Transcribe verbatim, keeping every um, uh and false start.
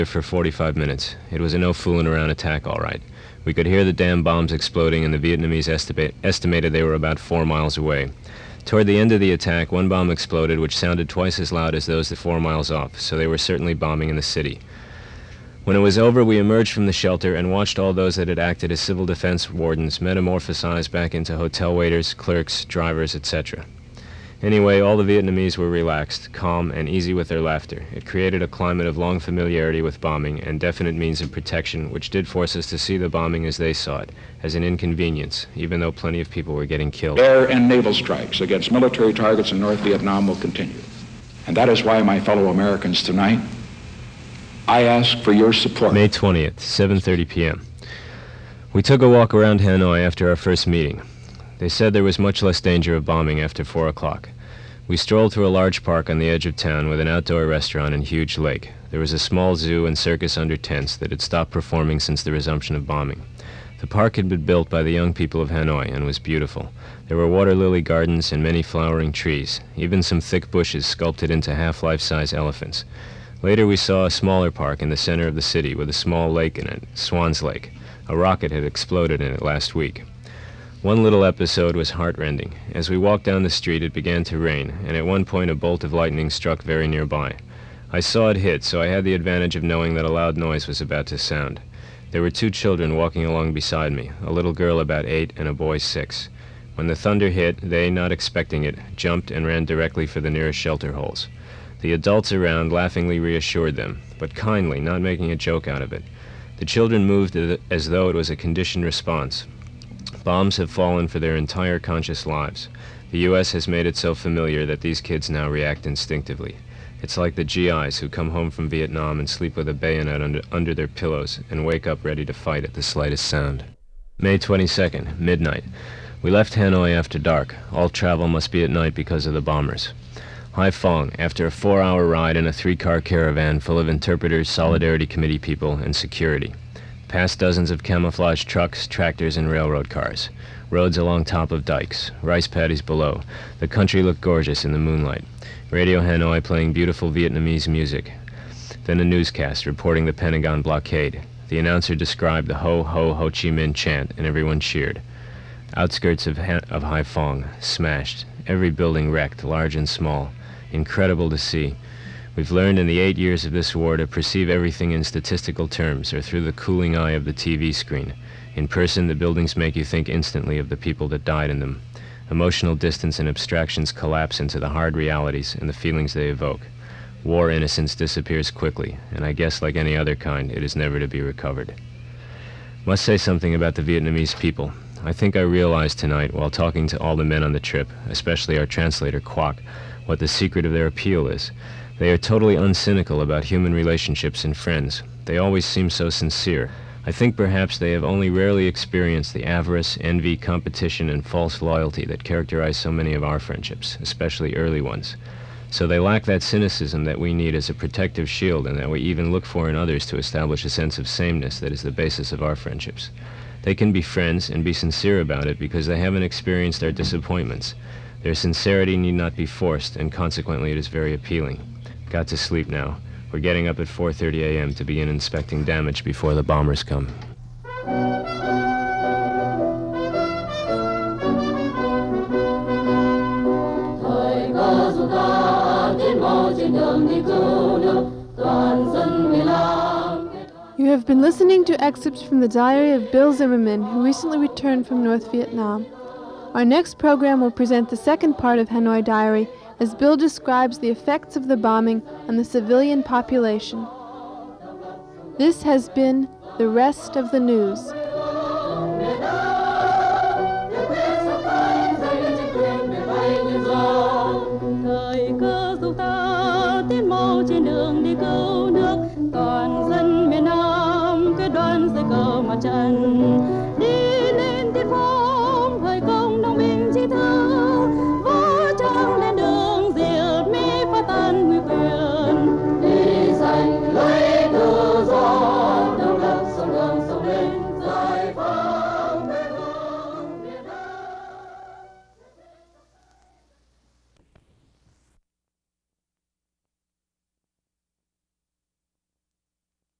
for forty-five minutes. It was a no-fooling-around attack, all right. We could hear the damn bombs exploding, and the Vietnamese estima- estimated they were about four miles away. Toward the end of the attack, one bomb exploded, which sounded twice as loud as those that four miles off, so they were certainly bombing in the city. When it was over, we emerged from the shelter and watched all those that had acted as civil defense wardens metamorphosize back into hotel waiters, clerks, drivers, et cetera. Anyway, all the Vietnamese were relaxed, calm, and easy with their laughter. It created a climate of long familiarity with bombing and definite means of protection, which did force us to see the bombing as they saw it, as an inconvenience, even though plenty of people were getting killed. Air and naval strikes against military targets in North Vietnam will continue. And that is why, my fellow Americans, tonight, I ask for your support. May twentieth, seven thirty p.m. We took a walk around Hanoi after our first meeting. They said there was much less danger of bombing after four o'clock. We strolled through a large park on the edge of town with an outdoor restaurant and huge lake. There was a small zoo and circus under tents that had stopped performing since the resumption of bombing. The park had been built by the young people of Hanoi and was beautiful. There were water lily gardens and many flowering trees, even some thick bushes sculpted into half-life-size elephants. Later we saw a smaller park in the center of the city with a small lake in it, Swan's Lake. A rocket had exploded in it last week. One little episode was heartrending. As we walked down the street, it began to rain, and at one point a bolt of lightning struck very nearby. I saw it hit, so I had the advantage of knowing that a loud noise was about to sound. There were two children walking along beside me, a little girl about eight and a boy six. When the thunder hit, they, not expecting it, jumped and ran directly for the nearest shelter holes. The adults around laughingly reassured them, but kindly, not making a joke out of it. The children moved as though it was a conditioned response. Bombs have fallen for their entire conscious lives. The U S has made it so familiar that these kids now react instinctively. It's like the G Is who come home from Vietnam and sleep with a bayonet under, under their pillows and wake up ready to fight at the slightest sound. May twenty-second, midnight. We left Hanoi after dark. All travel must be at night because of the bombers. Haiphong, after a four-hour ride in a three-car caravan full of interpreters, Solidarity Committee people, and security. Past dozens of camouflage trucks, tractors, and railroad cars. Roads along top of dikes. Rice paddies below. The country looked gorgeous in the moonlight. Radio Hanoi playing beautiful Vietnamese music. Then a newscast reporting the Pentagon blockade. The announcer described the Ho Ho Ho Chi Minh chant, and everyone cheered. Outskirts of, ha- of Haiphong, smashed. Every building wrecked, large and small. Incredible to see. We've learned in the eight years of this war to perceive everything in statistical terms or through the cooling eye of the T V screen. In person, the buildings make you think instantly of the people that died in them. Emotional distance and abstractions collapse into the hard realities and the feelings they evoke. War innocence disappears quickly, and I guess like any other kind, it is never to be recovered. Must say something about the Vietnamese people. I think I realized tonight, while talking to all the men on the trip, especially our translator, Quoc, what the secret of their appeal is. They are totally uncynical about human relationships and friends. They always seem so sincere. I think perhaps they have only rarely experienced the avarice, envy, competition, and false loyalty that characterize so many of our friendships, especially early ones. So they lack that cynicism that we need as a protective shield and that we even look for in others to establish a sense of sameness that is the basis of our friendships. They can be friends and be sincere about it because they haven't experienced our disappointments. Their sincerity need not be forced, and consequently it is very appealing. Got to sleep now. We're getting up at four thirty a.m. to begin inspecting damage before the bombers come. You have been listening to excerpts from the diary of Bill Zimmerman, who recently returned from North Vietnam. Our next program will present the second part of Hanoi Diary, as Bill describes the effects of the bombing on the civilian population. This has been The Rest of the News. Toàn dân miền Nam cái đoàn dây cờ mặt trận